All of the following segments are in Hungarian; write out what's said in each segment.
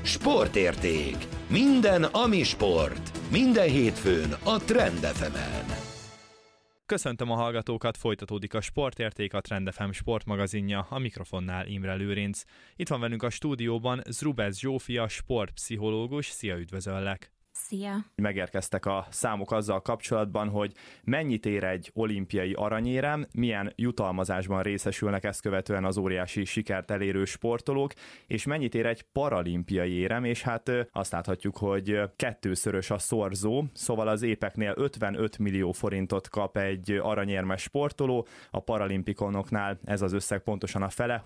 Sportérték. Minden, ami sport. Minden hétfőn a Trend FM-en. Köszöntöm a hallgatókat, folytatódik a Sportérték, a Trend FM sportmagazinja, a mikrofonnál Imre Lőrinc. Itt van velünk a stúdióban Zrubec Zsófia, sportpszichológus. Szia, üdvözöllek! Szia! Megérkeztek a számok azzal kapcsolatban, hogy mennyit ér egy olimpiai aranyérem, milyen jutalmazásban részesülnek ezt követően az óriási sikert elérő sportolók, és mennyit ér egy paralimpiai érem, és hát azt láthatjuk, hogy kettőszörös a szorzó, szóval az épeknél 55 millió forintot kap egy aranyérmes sportoló, a paralimpikonoknál ez az összeg pontosan a fele,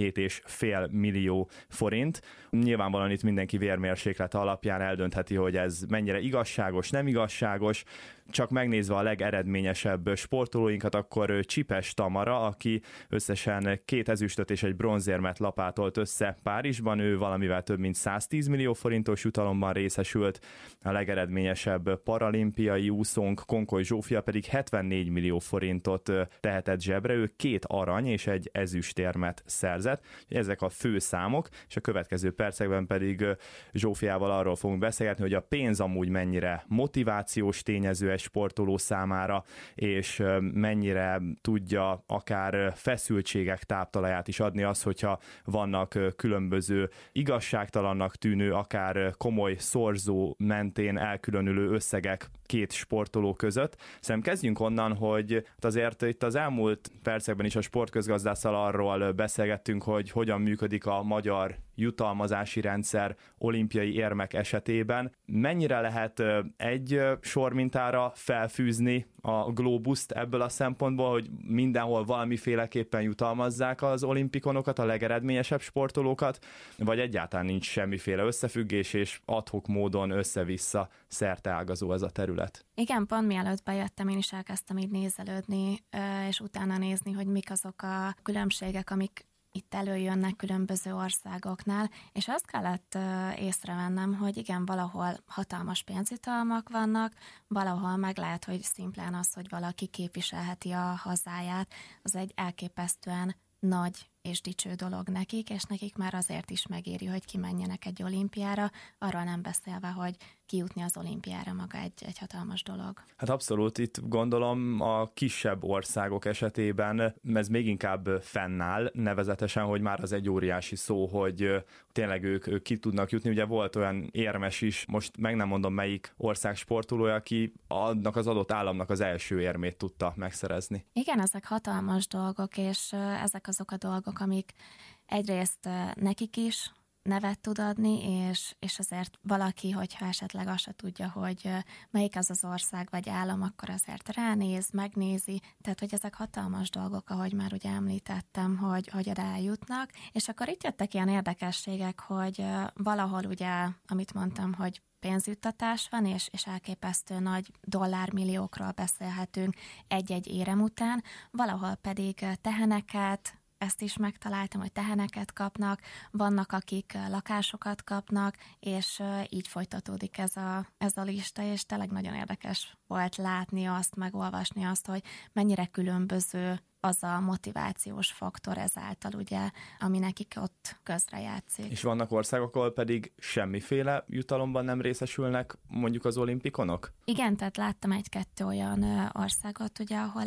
27,5 millió forint. Nyilvánvalóan itt mindenki vérmérséklete alapján eldöntheti, hogy ez mennyire igazságos, nem igazságos. Csak megnézve a legeredményesebb sportolóinkat, akkor Csipes Tamara, aki összesen 2 ezüstöt és egy bronzérmet lapátolt össze Párizsban, ő valamivel több mint 110 millió forintos jutalomban részesült, a legeredményesebb paralimpiai úszónk Konkoly Zsófia pedig 74 millió forintot tehetett zsebre, ő 2 arany és egy ezüstérmet szerzett. Ezek a fő számok, és a következő percekben pedig Zsófiával arról fogunk beszélgetni, hogy a pénz amúgy mennyire motivációs tényező egy sportoló számára, és mennyire tudja akár feszültségek táptalaját is adni az, hogyha vannak különböző igazságtalannak tűnő, akár komoly szorzó mentén elkülönülő összegek 2 sportoló között. Szerintem kezdjünk onnan, hogy azért itt az elmúlt percekben is a sportközgazdásszal arról beszélgettünk, hogy hogyan működik a magyar jutalmazási rendszer olimpiai érmek esetében. Mennyire lehet egy sormintára felfűzni a glóbuszt ebből a szempontból, hogy mindenhol valamiféleképpen jutalmazzák az olimpikonokat, a legeredményesebb sportolókat, vagy egyáltalán nincs semmiféle összefüggés, és ad-hoc módon össze-vissza szerteágazó ez a terület? Igen, pont mielőtt bejöttem, én is elkezdtem így nézelődni, és utána nézni, hogy mik azok a különbségek, amik itt előjönnek különböző országoknál, és azt kellett észrevennem, hogy igen, valahol hatalmas pénzjutalmak vannak, valahol meg lehet, hogy szimplán az, hogy valaki képviselheti a hazáját, az egy elképesztően nagy és dicső dolog nekik, és nekik már azért is megéri, hogy kimenjenek egy olimpiára, arról nem beszélve, hogy kijutni az olimpiára maga egy hatalmas dolog. Hát abszolút, itt gondolom a kisebb országok esetében ez még inkább fennáll, nevezetesen, hogy már az egy óriási szó, hogy tényleg ők ki tudnak jutni. Ugye volt olyan érmes is, most meg nem mondom melyik ország sportolója, aki annak az adott államnak az első érmét tudta megszerezni. Igen, ezek hatalmas dolgok, és ezek azok a dolgok, amik egyrészt nekik is nevet tud adni, és azért valaki, hogyha esetleg azt se tudja, hogy melyik az az ország vagy állam, akkor azért ránéz, megnézi, tehát hogy ezek hatalmas dolgok, ahogy már ugye említettem, hogy rájutnak, és akkor itt jöttek ilyen érdekességek, hogy valahol ugye, amit mondtam, hogy pénzjuttatás van, és elképesztő nagy dollármilliókról beszélhetünk egy-egy érem után, valahol pedig teheneket, ezt is megtaláltam, hogy teheneket kapnak, vannak, akik lakásokat kapnak, és így folytatódik ez a lista, és tényleg nagyon érdekes volt látni azt, megolvasni azt, hogy mennyire különböző az a motivációs faktor ezáltal, ugye, ami nekik ott közrejátszik. És vannak országok, ahol pedig semmiféle jutalomban nem részesülnek mondjuk az olimpikonok? Igen, tehát láttam 1-2 olyan országot, ugye, ahol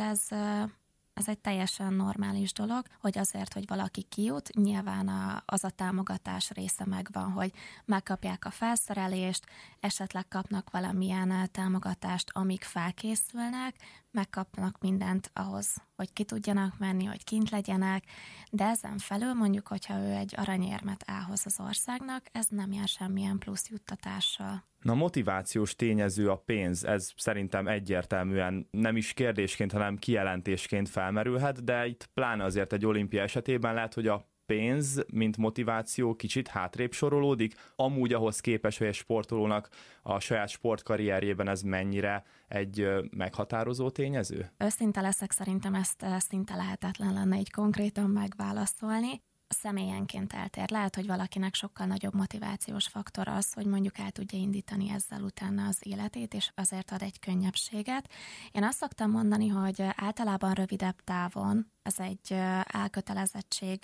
ez egy teljesen normális dolog, hogy azért, hogy valaki kijut, nyilván az a támogatás része megvan, hogy megkapják a felszerelést, esetleg kapnak valamilyen támogatást, amíg felkészülnek, megkapnak mindent ahhoz, hogy ki tudjanak menni, hogy kint legyenek, de ezen felül mondjuk, hogyha ő egy aranyérmet elhoz az országnak, ez nem jár semmilyen plusz juttatással. Na, motivációs tényező a pénz, ez szerintem egyértelműen nem is kérdésként, hanem kijelentésként felmerülhet, de itt pláne azért egy olimpia esetében lehet, hogy a pénz, mint motiváció kicsit hátrébb sorolódik, amúgy ahhoz képest, hogy egy sportolónak a saját sportkarrierjében ez mennyire egy meghatározó tényező? Őszinte leszek, szerintem ezt szinte lehetetlen lenne így konkrétan megválaszolni. Személyenként eltér. Lehet, hogy valakinek sokkal nagyobb motivációs faktor az, hogy mondjuk el tudja indítani ezzel utána az életét, és azért ad egy könnyebbséget. Én azt szoktam mondani, hogy általában rövidebb távon ez egy elkötelezettség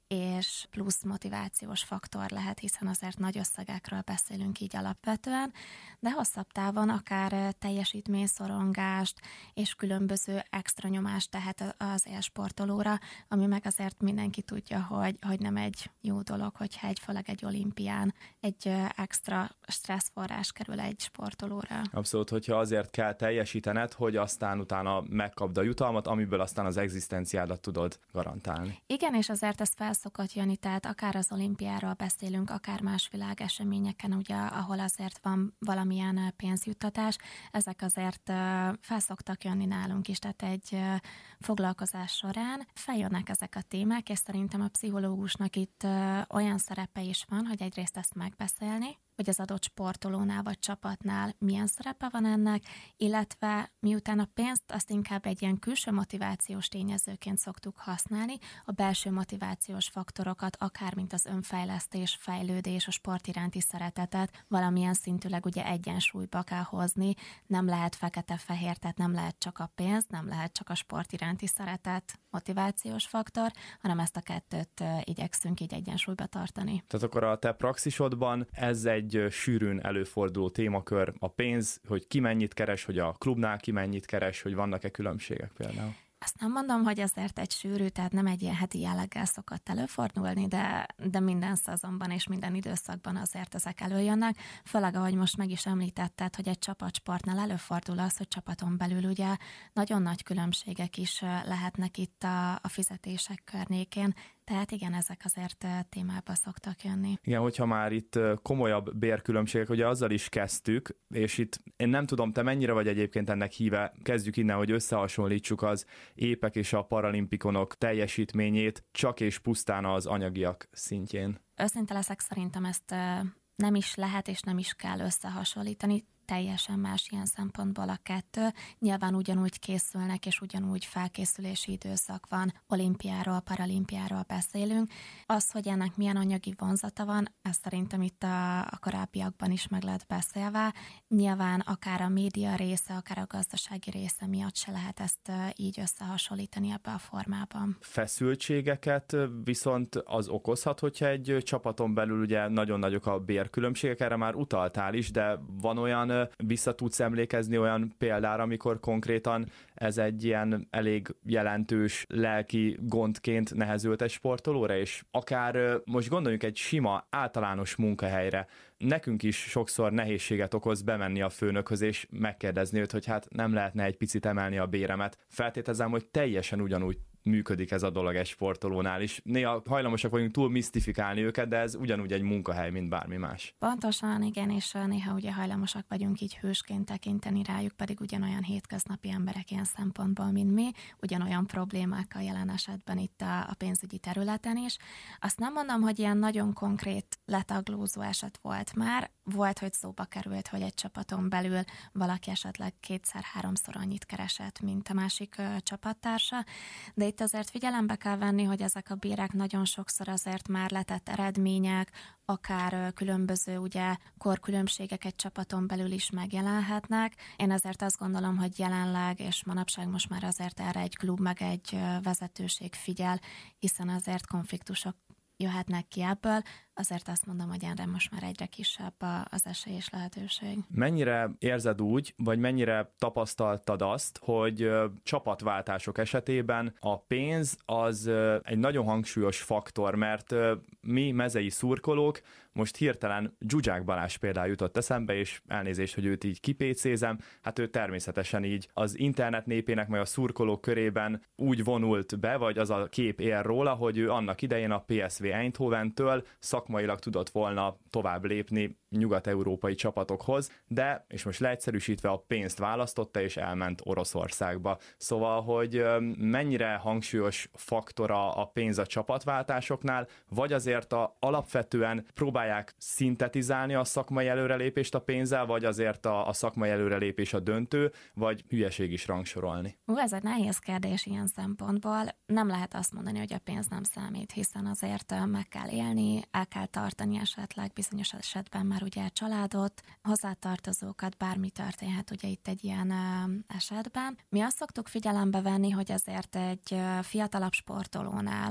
és plusz motivációs faktor lehet, hiszen azért nagy összegekről beszélünk így alapvetően, de hosszabb távon akár teljesítményszorongást és különböző extra nyomást tehet az élsportolóra, ami meg azért mindenki tudja, hogy nem egy jó dolog, hogyha főleg egy olimpián egy extra stresszforrás kerül egy sportolóra. Abszolút, hogyha azért kell teljesítened, hogy aztán utána megkapd a jutalmat, amiből aztán az egzisztenciádat tudod garantálni. Igen, és azért ez fel szokott jönni, tehát akár az olimpiáról beszélünk, akár más világeseményeken, ugye, ahol azért van valamilyen pénzjuttatás, ezek azért fel szoktak jönni nálunk is, tehát egy foglalkozás során feljönnek ezek a témák, és szerintem a pszichológusnak itt olyan szerepe is van, hogy egyrészt ezt megbeszélni, hogy az adott sportolónál vagy csapatnál milyen szerepe van ennek, illetve miután a pénzt azt inkább egy ilyen külső motivációs tényezőként szoktuk használni, a belső motivációs faktorokat, akár mint az önfejlesztés, fejlődés, a sport iránti szeretetet valamilyen szintűleg ugye egyensúlyba kell hozni, nem lehet fekete-fehér, tehát nem lehet csak a pénz, nem lehet csak a sport iránti szeretet, motivációs faktor, hanem ezt a kettőt igyekszünk így egyensúlyba tartani. Tehát akkor a te praxisodban ez egy sűrűn előforduló témakör, a pénz, hogy ki mennyit keres, hogy a klubnál ki mennyit keres, hogy vannak-e különbségek például? Azt nem mondom, hogy azért egy sűrű, tehát nem egy ilyen heti jelleggel szokott előfordulni, de minden szezonban és minden időszakban azért ezek előjönnek. Főleg, ahogy most meg is említetted, hogy egy csapatsportnál előfordul az, hogy csapaton belül ugye nagyon nagy különbségek is lehetnek itt a fizetések környékén. Tehát igen, ezek azért témába szoktak jönni. Igen, hogyha már itt komolyabb bérkülönbségek, ugye azzal is kezdtük, és itt én nem tudom, te mennyire vagy egyébként ennek híve, kezdjük innen, hogy összehasonlítsuk az épek és a paralimpikonok teljesítményét csak és pusztán az anyagiak szintjén. Őszinte leszek, szerintem ezt nem is lehet és nem is kell összehasonlítani. Teljesen más ilyen szempontból a kettő. Nyilván ugyanúgy készülnek, és ugyanúgy felkészülési időszak van, olimpiáról, paralimpiáról beszélünk. Az, hogy ennek milyen anyagi vonzata van, ez szerintem itt a korábbiakban is meg lett beszélve. Nyilván akár a média része, akár a gazdasági része miatt se lehet ezt így összehasonlítani ebbe a formában. Feszültségeket viszont az okozhat, hogyha egy csapaton belül ugye nagyon nagyok a bérkülönbségek, erre már utaltál is, de van olyan, vissza tudsz emlékezni olyan példára, amikor konkrétan ez egy ilyen elég jelentős lelki gondként nehezült egy sportolóra, és akár most gondoljunk egy sima, általános munkahelyre, nekünk is sokszor nehézséget okoz bemenni a főnökhöz, és megkérdezni őt, hogy hát nem lehetne egy picit emelni a béremet. Feltételezem, hogy teljesen ugyanúgy működik ez a dolog egy sportolónál is. Néha hajlamosak vagyunk túl misztifikálni őket, de ez ugyanúgy egy munkahely, mint bármi más. Pontosan, igen, és néha ugye hajlamosak vagyunk így hősként tekinteni rájuk, pedig ugyanolyan hétköznapi emberek ilyen szempontból, mint mi, ugyanolyan problémákkal jelen esetben itt a pénzügyi területen is. Azt nem mondom, hogy ilyen nagyon konkrét letaglózó eset volt már. Volt, hogy szóba került, hogy egy csapaton belül valaki esetleg 2-3-szor annyit keresett, mint a másik csapattársa, de itt azért figyelembe kell venni, hogy ezek a bérek nagyon sokszor azért már letett eredmények, akár különböző ugye korkülönbségek egy csapaton belül is megjelenhetnek. Én azért azt gondolom, hogy jelenleg és manapság most már azért erre egy klub meg egy vezetőség figyel, hiszen azért konfliktusok jöhetnek ki ebből, azért azt mondom, hogy erre most már egyre kisebb az esély és lehetőség. Mennyire érzed úgy, vagy mennyire tapasztaltad azt, hogy csapatváltások esetében a pénz az egy nagyon hangsúlyos faktor, mert mi mezei szurkolók, most hirtelen Zsuzsák Balázs például jutott eszembe, és elnézést, hogy őt így kipécézem, hát ő természetesen így az internet népének, meg a szurkolók körében úgy vonult be, vagy az a kép él róla, hogy ő annak idején a PSV Eindhoventől szakmailag tudott volna tovább lépni nyugat-európai csapatokhoz, de, és most leegyszerűsítve, a pénzt választotta, és elment Oroszországba. Szóval, hogy mennyire hangsúlyos faktora a pénz a csapatváltásoknál, vagy azért alapvetően próbálják szintetizálni a szakmai előrelépést a pénzzel, vagy azért a szakmai előrelépés a döntő, vagy hülyeség is rangsorolni? Ez egy nehéz kérdés ilyen szempontból. Nem lehet azt mondani, hogy a pénz nem számít, hiszen azért meg kell élni, el kell tartani esetleg bizonyos esetben már ugye családot, hozzátartozókat, bármi történhet ugye itt egy ilyen esetben. Mi azt szoktuk figyelembe venni, hogy azért egy fiatalabb sportolónál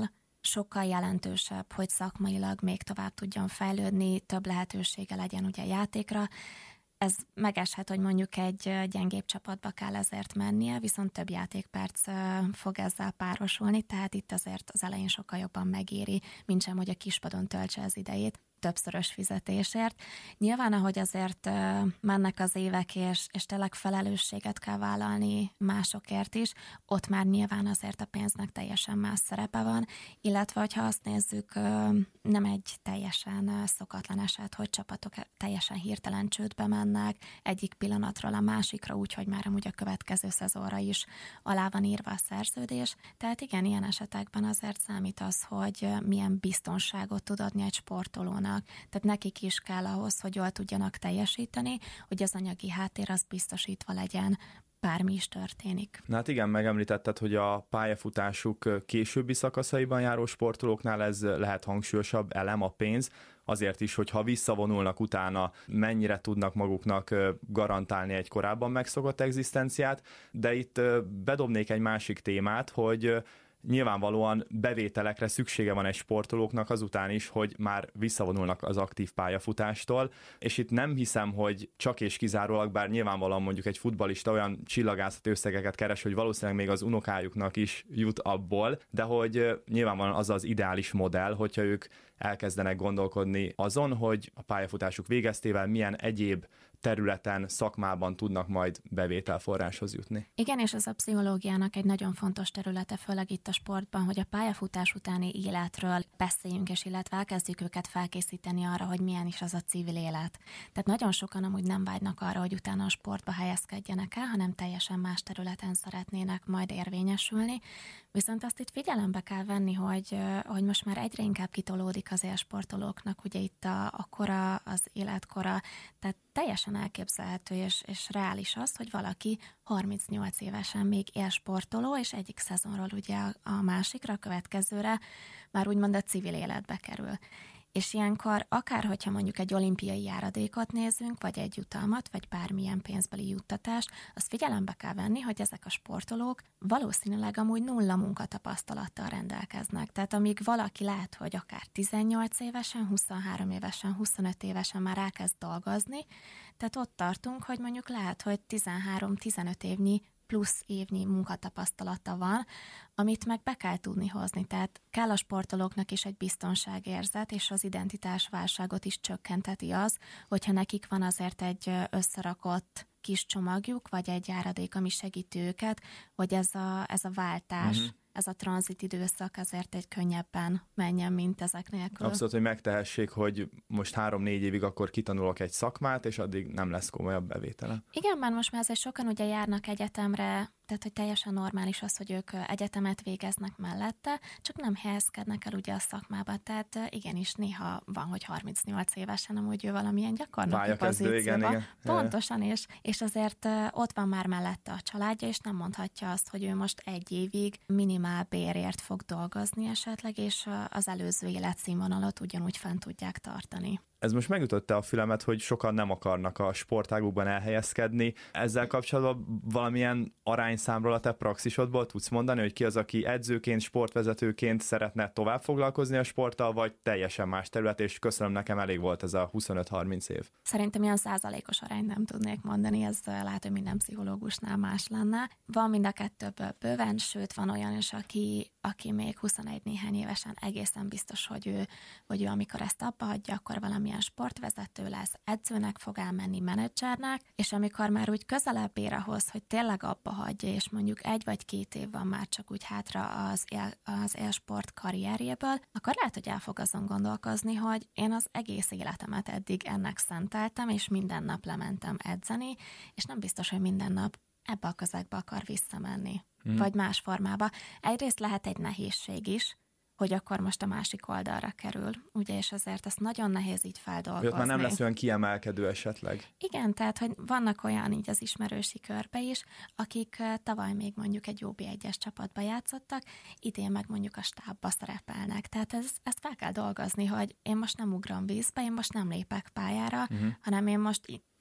sokkal jelentősebb, hogy szakmailag még tovább tudjon fejlődni, több lehetősége legyen ugye játékra. Ez megeshet, hogy mondjuk egy gyengébb csapatba kell ezért mennie, viszont több játékperc fog ezzel párosulni, tehát itt azért az elején sokkal jobban megéri, mintsem, hogy a kispadon töltse az idejét többszörös fizetésért. Nyilván, ahogy azért mennek az évek, és tényleg felelősséget kell vállalni másokért is, ott már nyilván azért a pénznek teljesen más szerepe van, illetve, hogyha azt nézzük, nem egy teljesen szokatlan eset, hogy csapatok teljesen hirtelen csődbe mennek egyik pillanatról a másikra, úgyhogy már amúgy a következő szezonra is alá van írva a szerződés. Tehát igen, ilyen esetekben azért számít az, hogy milyen biztonságot tud adni egy sportolónak. Tehát nekik is kell ahhoz, hogy jól tudjanak teljesíteni, hogy az anyagi háttér az biztosítva legyen, bármi is történik. Na hát igen, megemlítetted, hogy a pályafutásuk későbbi szakaszaiban járó sportolóknál ez lehet hangsúlyosabb elem, a pénz, azért is, hogy ha visszavonulnak utána, mennyire tudnak maguknak garantálni egy korábban megszokott egzisztenciát, de itt bedobnék egy másik témát, hogy nyilvánvalóan bevételekre szüksége van egy sportolóknak azután is, hogy már visszavonulnak az aktív pályafutástól, és itt nem hiszem, hogy csak és kizárólag, bár nyilvánvalóan mondjuk egy futballista olyan csillagászati összegeket keres, hogy valószínűleg még az unokájuknak is jut abból, de hogy nyilvánvalóan az az ideális modell, hogyha ők elkezdenek gondolkodni azon, hogy a pályafutásuk végeztével milyen egyéb területen, szakmában tudnak majd bevételforráshoz jutni. Igen, és ez a pszichológiának egy nagyon fontos területe, főleg itt a sportban, hogy a pályafutás utáni életről beszéljünk, és illetve elkezdjük őket felkészíteni arra, hogy milyen is az a civil élet. Tehát nagyon sokan amúgy nem vágynak arra, hogy utána a sportba helyezkedjenek el, hanem teljesen más területen szeretnének majd érvényesülni. Viszont azt itt figyelembe kell venni, hogy most már egyre inkább kitolódik az élsportolóknak, ugye itt a kora, az életkora, tehát teljesen elképzelhető és reális az, hogy valaki 38 évesen még élsportoló, és egyik szezonról ugye a másikra, a következőre már úgymond a civil életbe kerül. És ilyenkor akár, hogyha mondjuk egy olimpiai járadékot nézünk, vagy egy jutalmat, vagy bármilyen pénzbeli juttatást, azt figyelembe kell venni, hogy ezek a sportolók valószínűleg amúgy nulla munkatapasztalattal rendelkeznek. Tehát amíg valaki lehet, hogy akár 18 évesen, 23 évesen, 25 évesen már elkezd dolgozni, tehát ott tartunk, hogy mondjuk lehet, hogy 13-15 évnyi plusz évnyi munkatapasztalata van, amit meg be kell tudni hozni. Tehát kell a sportolóknak is egy biztonságérzet, és az identitásválságot is csökkenteti az, hogyha nekik van azért egy összerakott kis csomagjuk, vagy egy járadék, ami segíti őket, hogy ez a váltás, ez a tranzit időszak azért egy könnyebben menjen, mint ezek nélkül. Abszolút, hogy megtehessék, hogy most 3-4 évig akkor kitanulok egy szakmát, és addig nem lesz komolyabb bevétele. Igen, mert most már azért sokan ugye járnak egyetemre, tehát hogy teljesen normális az, hogy ők egyetemet végeznek mellette, csak nem helyezkednek el ugye a szakmába. Tehát igenis néha van, hogy 38 évesen amúgy ő valamilyen gyakornoki pozícióban. Igen. Pontosan, és azért ott van már mellette a családja, és nem mondhatja azt, hogy ő most egy évig minimál bérért fog dolgozni esetleg, és az előző életszínvonalat ugyanúgy fent tudják tartani. Ez most megütötte a fülemet, hogy sokan nem akarnak a sportágukban elhelyezkedni. Ezzel kapcsolatban valamilyen arányszámról a te praxisodból tudsz mondani, hogy ki az, aki edzőként, sportvezetőként szeretne tovább foglalkozni a sporttal, vagy teljesen más terület, és köszönöm, nekem elég volt ez a 25-30 év. Szerintem ilyen százalékos arányt nem tudnék mondani, ez lehet, hogy minden pszichológusnál más lenne. Van mind a kettőből bőven, sőt van olyan is, aki még 21 néhány évesen egészen biztos, hogy ő amikor ezt abba hagyja, akkor valamilyen sportvezető lesz, edzőnek fog elmenni, menedzsernek, és amikor már úgy közelebb ér ahhoz, hogy tényleg abba hagyja, és mondjuk 1 vagy 2 év van már csak úgy hátra az élsport karrierjéből, akkor lehet, hogy el fog azon gondolkozni, hogy én az egész életemet eddig ennek szenteltem, és minden nap lementem edzeni, és nem biztos, hogy minden nap ebbe a közegbe akar visszamenni, vagy más formába. Egyrészt lehet egy nehézség is, hogy akkor most a másik oldalra kerül, ugye, és azért ezt nagyon nehéz így feldolgozni. Hogy ott már nem lesz olyan kiemelkedő esetleg. Igen, tehát, hogy vannak olyan így az ismerősi körbe is, akik tavaly még mondjuk egy OB1-es csapatba játszottak, idén meg mondjuk a stábba szerepelnek. Tehát ezt fel kell dolgozni, hogy én most nem ugrom vízbe, én most nem lépek pályára, hanem én most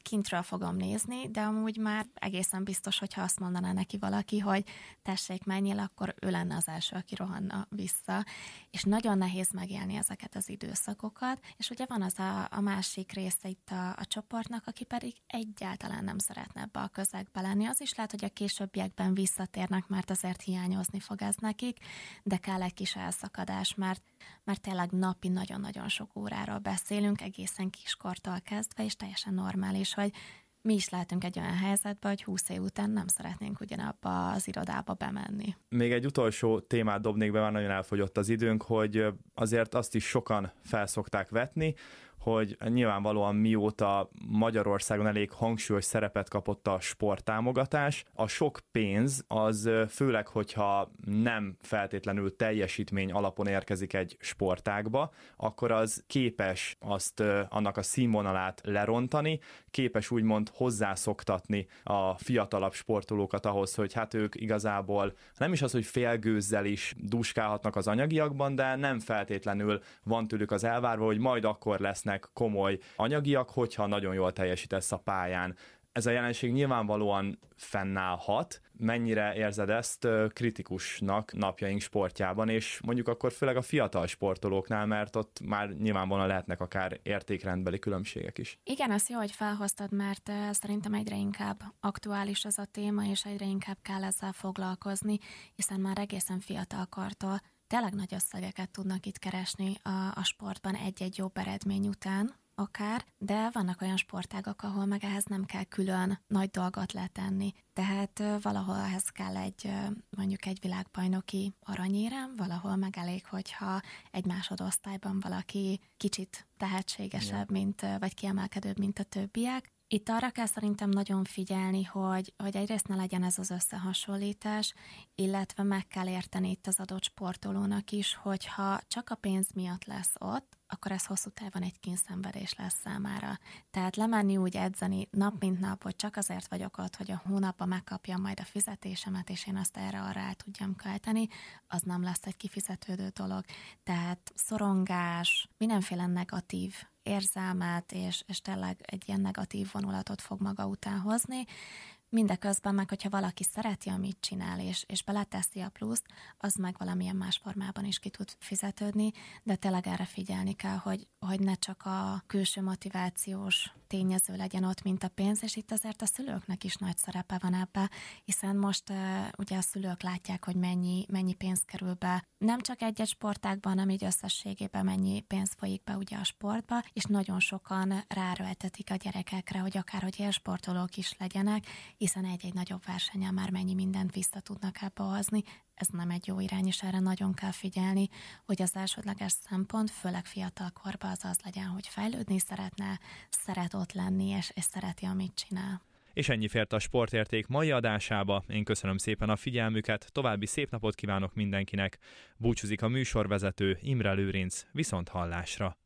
kintről fogom nézni, de amúgy már egészen biztos, hogyha azt mondaná neki valaki, hogy tessék, menjél, akkor ő lenne az első, aki rohanna vissza. És nagyon nehéz megélni ezeket az időszakokat, és ugye van az a másik része itt a csoportnak, aki pedig egyáltalán nem szeretne ebbe a közegbe lenni. Az is lehet, hogy a későbbiekben visszatérnek, mert azért hiányozni fog ez nekik, de kell egy kis elszakadás, mert tényleg napi nagyon-nagyon sok óráról beszélünk, egészen kiskortól kezdve, és teljesen normális, hogy mi is lehetünk egy olyan helyzetben, hogy 20 év után nem szeretnénk ugyanabba az irodába bemenni. Még egy utolsó témát dobnék be, már nagyon elfogyott az időnk, hogy azért azt is sokan felszokták vetni, hogy nyilvánvalóan mióta Magyarországon elég hangsúlyos szerepet kapott a sporttámogatás, a sok pénz az főleg, hogyha nem feltétlenül teljesítmény alapon érkezik egy sportágba, akkor az képes annak a színvonalát lerontani, képes úgymond hozzászoktatni a fiatalabb sportolókat ahhoz, hogy hát ők igazából nem is az, hogy félgőzzel is duskálhatnak az anyagiakban, de nem feltétlenül van tőlük az elvárva, hogy majd akkor lesznek komoly anyagiak, hogyha nagyon jól teljesítesz a pályán. Ez a jelenség nyilvánvalóan fennállhat. Mennyire érzed ezt kritikusnak napjaink sportjában, és mondjuk akkor főleg a fiatal sportolóknál, mert ott már nyilvánvalóan lehetnek akár értékrendbeli különbségek is. Igen, azt jó, hogy felhoztad, mert szerintem egyre inkább aktuális ez a téma, és egyre inkább kell ezzel foglalkozni, hiszen már egészen fiatalkortól tényleg nagy összegeket tudnak itt keresni a sportban egy-egy jobb eredmény után akár, de vannak olyan sportágak, ahol meg ehhez nem kell külön nagy dolgot letenni. Tehát valahol ehhez kell mondjuk egy világbajnoki aranyérem, valahol meg elég, hogyha egy másodosztályban valaki kicsit tehetségesebb, vagy kiemelkedőbb, mint a többiek. Itt arra kell szerintem nagyon figyelni, hogy egyrészt ne legyen ez az összehasonlítás, illetve meg kell érteni itt az adott sportolónak is, hogyha csak a pénz miatt lesz ott, akkor ez hosszú távon egy kényszenvedés lesz számára. Tehát lemenni úgy edzeni nap mint nap, hogy csak azért vagyok ott, hogy a hónapban megkapjam majd a fizetésemet, és én azt erre-arra el tudjam költeni, az nem lesz egy kifizetődő dolog. Tehát szorongás, mindenféle negatív érzelmet, és tényleg egy ilyen negatív vonulatot fog maga után hozni. Mindeközben meg, hogyha valaki szereti, amit csinál, és beleteszi a pluszt, az meg valamilyen más formában is ki tud fizetődni, de tényleg erre figyelni kell, hogy ne csak a külső motivációs tényező legyen ott, mint a pénz, és itt azért a szülőknek is nagy szerepe van ebbe, hiszen most ugye a szülők látják, hogy mennyi pénz kerül be, nem csak egy-egy sportágban, hanem így összességében mennyi pénz folyik be ugye a sportba, és nagyon sokan ráerőltetik a gyerekekre, hogy akárhogy élsportolók is legyenek, hiszen egy-egy nagyobb versenyen már mennyi mindent vissza tudnak ebbe hozni. Ez nem egy jó irány, és erre nagyon kell figyelni, hogy az elsődleges szempont, főleg fiatalkorban az legyen, hogy fejlődni szeretne, szeret ott lenni, és szereti, amit csinál. És ennyi fért a Sportérték mai adásába. Én köszönöm szépen a figyelmüket, további szép napot kívánok mindenkinek. Búcsúzik a műsorvezető Imre Lőrinc, viszont hallásra.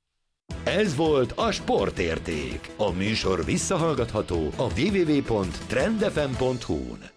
Ez volt a Sportérték. A műsor visszahallgatható a www.trendfm.hu-n.